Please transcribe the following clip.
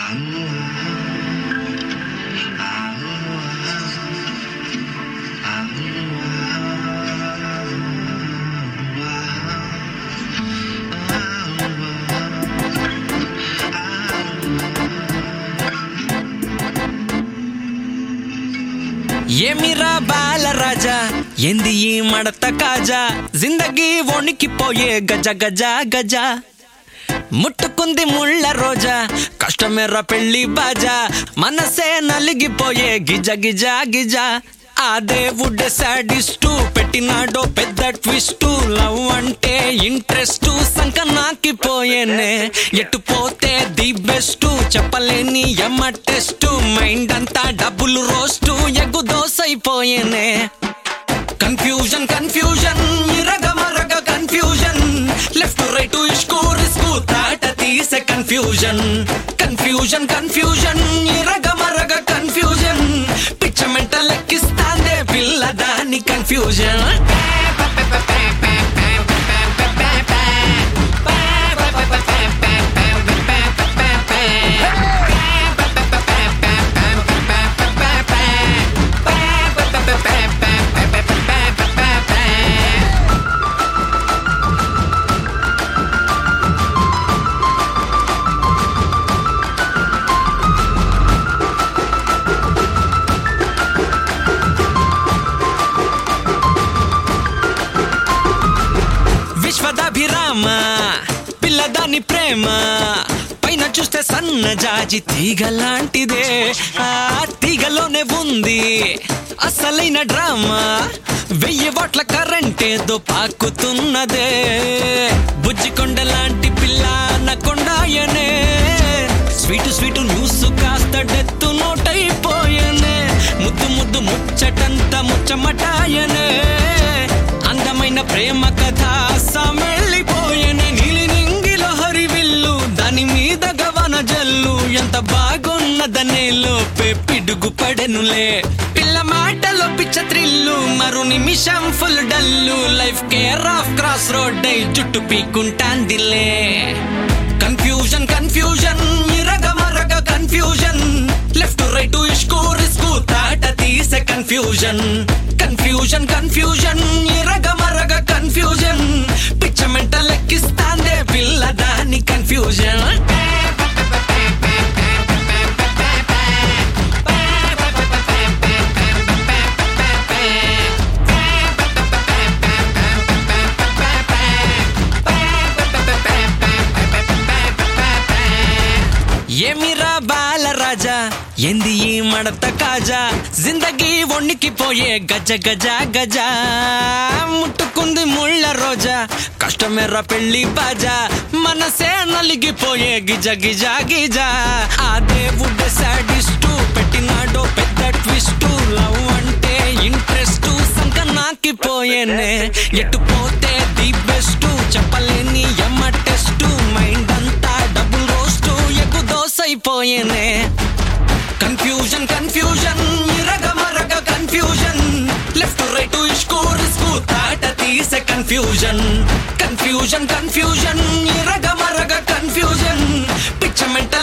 ఏమిరా బాలరాజా ఎంది ఈ మడత కాజా జిందగీ వణికిపోయే గజ గజ గజ ముట్టుకుంది ముళ్ళ రోజా కష్టమేరా పెళ్లి బాజా మనసే నలిగిపోయే గిజ గిజ గిజ ఆ దేవుడే సాడిస్టు పెట్టినాడో పెద్ద ట్విస్టు లవ్ అంటే ఇంట్రెస్ట్ సంకనాకిపోయేనే ఎటు పోతే ది బెస్ట్ చెప్పలేని ఎమ్మ టెస్ట్ మైండ్ అంతా డబ్బులు రోస్టు ఎగ్గు దోసైపోయేనే కన్ఫ్యూజన్ కన్ఫ్యూజన్ ఇరగమరగ కన్ఫ్యూజన్ లెఫ్ట్ రైట్ ఇష్కు రిస్కు తాట తీసే కన్ఫ్యూజన్ కన్ఫ్యూజన్ కన్ఫ్యూజన్ ఇరగమరగ కన్ఫ్యూజన్ పిచ్చ మెంటల్ ఎక్కిస్తాందే పిల్ల దాని కన్ఫ్యూజన్ విశ్వదాభిరామ పిల్లదాని ప్రేమ పైన చూస్తే సన్న జాజి తీగ లాంటిదే ఆ తీగలోనే ఉంది అసలైన డ్రామా 1000 వాట్ల కరెంటేదో పాకుతున్నదే బుజ్జికొండ లాంటి పిల్ల నకొండాయనే స్వీటు స్వీటు న్యూస్ కాస్త డెత్తు నోటైపోయనే ముద్దు ముద్దు ముచ్చటంత ముచ్చమటాయనే అందమైన ప్రేమ కథ సమెళ్ళిపోయనే నీలి నింగిలో హరివిల్లు దాని మీద గవన జల్లు ఎంత బాగున్నదనే లోపే పిడుగు పడెనులే పిల్ల మాటలో పిచ్చ త్రిల్లు మరు నిమిషం full dull life care of cross road అయి జుట్టు పీకుంటాందిలే కన్ఫ్యూజన్ కన్ఫ్యూజన్ ఇరగమరగ కన్ఫ్యూజన్ లెఫ్ట్ రైట్ ఇష్కు రిస్కు తాట తీసే కన్ఫ్యూజన్ కన్ఫ్యూజన్ కన్ఫ్యూజన్ ఇరగమరగ కన్ఫ్యూజన్ పిచ్చ మెంటల్ ఎక్కిస్తాందే పిల్ల దాని కన్ఫ్యూజన్ ఏమిరా బాలరాజా ఎంది ఈ మడత కాజా జిందగీ వణికిపోయే గజ గజ గజ ముట్టుకుంది ముళ్ళ రోజా కష్టమేరా పెళ్లి బాజా మనసే నలిగిపోయే గిజ గిజ గిజ ఆ దేవుడే సాడిస్టు పెట్టినాడో పెద్ద ట్విస్టు లవ్ అంటే ఇంట్రెస్ట్ సంకనాకిపోయేనే ఎటు పోతే ది బెస్ట్ చెప్పలేని ఎమ్మ టెస్ట్ మైండ్ అంతా డబ్బులు రోస్టు ఎగ్గు దోసైపోయేనే కన్ఫ్యూజన్ కన్ఫ్యూజన్ ఇరగమరగ కన్ఫ్యూజన్ లెఫ్ట్ రైట్ ఇష్కు రిస్కు తాట తీసే కన్ఫ్యూజన్ కన్ఫ్యూజన్ కన్ఫ్యూజన్ ఇరగమరగ కన్ఫ్యూజన్ పిచ్చ మెంటల్